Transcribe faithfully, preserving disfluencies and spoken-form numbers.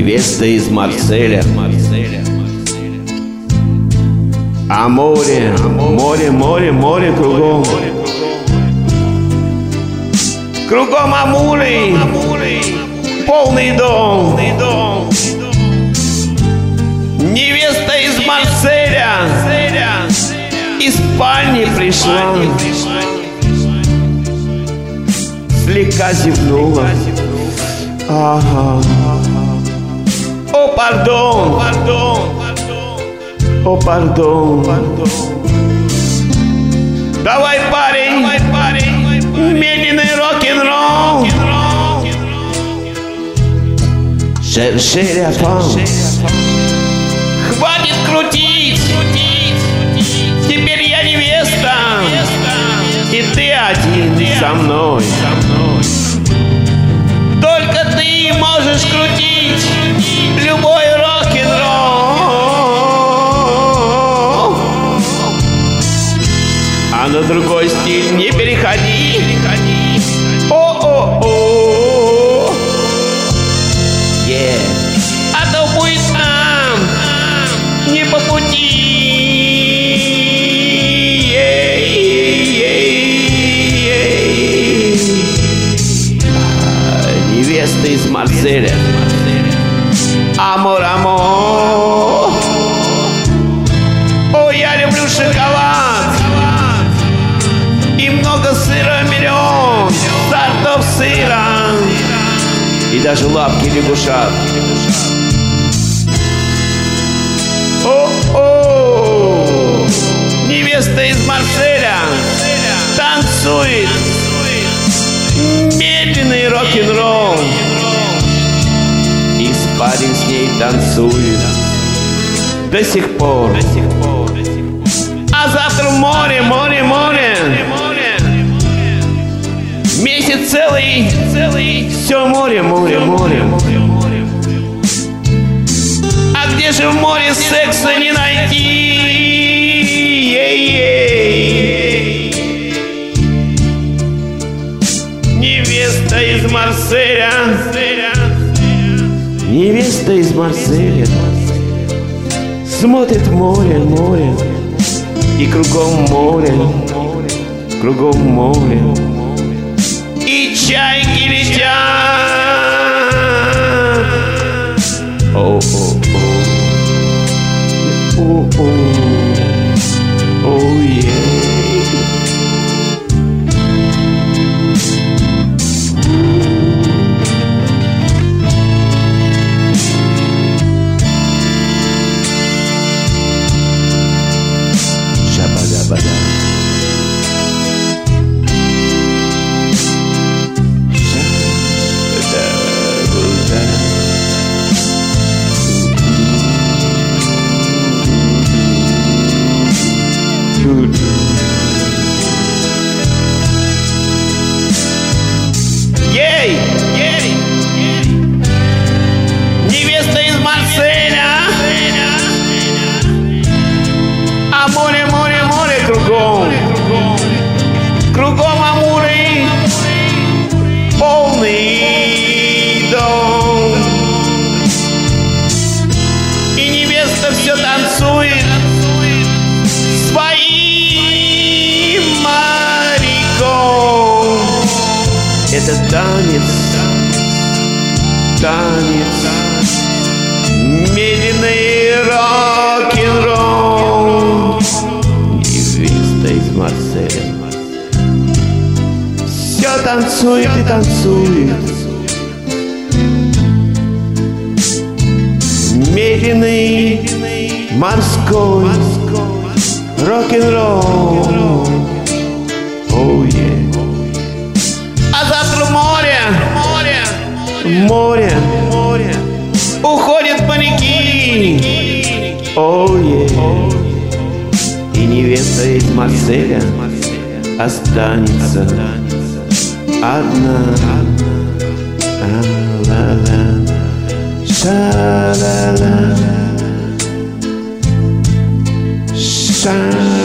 невеста из Марселя. А море, море, море, море кругом. Кругом амуры, полный дом. Невеста из Марселя из спальни пришла, слегка зевнула. Ага. О, пардон, о, пардон. Давай, парень, медленный рок-н-ролл. Шерши ляпам. Хватит крутить, теперь я невеста, и ты один со мной. Только ты можешь крутить любой рок-н-ролл, а на другой стиль не переходи. О-о-о, yeah. А то будет нам не по пути. Невеста из Марселя. Амор, амор. О, я люблю шоколад и много сыра, миллион сортов сыра, и даже лапки лягушат. О-о, невеста из Марселя танцует медленный рок-н-ролл, и парень с ней танцует до сих пор. А завтра в море, море, море, месяц целый, целый, все море, море, море. А где же в море секса не найти? Невеста из Марселя, невеста из Марселя смотрит в море, море, и кругом море, кругом море, и чайки летят. О-о-о, о-о, о-е. Ей, ей, невеста из Марселя, а море, море, море кругом, кругом амуры, полный дом, и невеста все танцует своим моряком. Это танец, танец, медленный рок-н-ролл. Невеста из Марселя все танцует и танцует. Медленный морской рок-н-ролл. Oh, yeah. А завтра море, море, море, море, уходят моряки. Oh, yeah. И невеста из Марселя останется одна. А-ла-ла, ша-ла-ла, ша-ла-ла.